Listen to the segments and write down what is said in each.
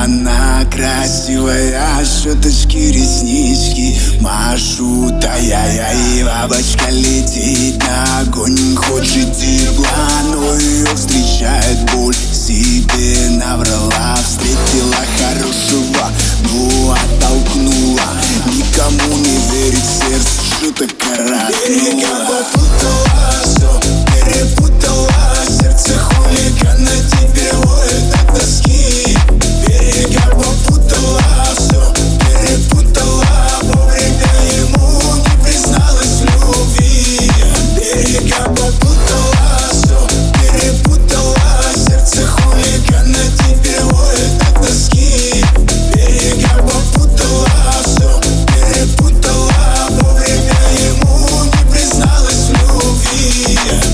она красивая, щеточки, реснички машут, ай-яй-яй. Бабочка летит на огонь, хочет тепла, но ее встречает боль. Себе наврала, встретила хорошего, но оттолкнула. Никому не верит сердце, что-то коротнула. Попутала все, перепутала. Сердце хулигана теперь воет от тоски. Берега попутала все, перепутала. Вовремя ему не призналась в любви. Берега попутала все, перепутала. Сердце хулигана теперь воет от тоски. Берега попутала все, перепутала. Вовремя ему не призналась в любви.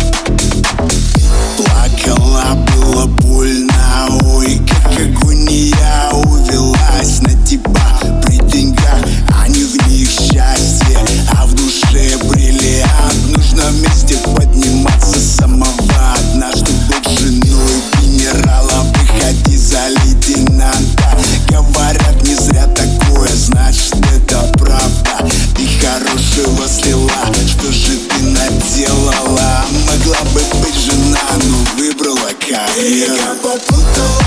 Плакала, было больно, ой, как агония. Увелась на тебя при деньгах, а не в них счастье, а в душе бриллиант. Нужно вместе подниматься с самого дна, чтоб быть женой генерала. Выходи за лейтенанта. Говорят, не зря такое, значит это правда. Ты хорошего слила, что же ты наделала? Могла бы быть жена, но выбрала карьеру. Попутала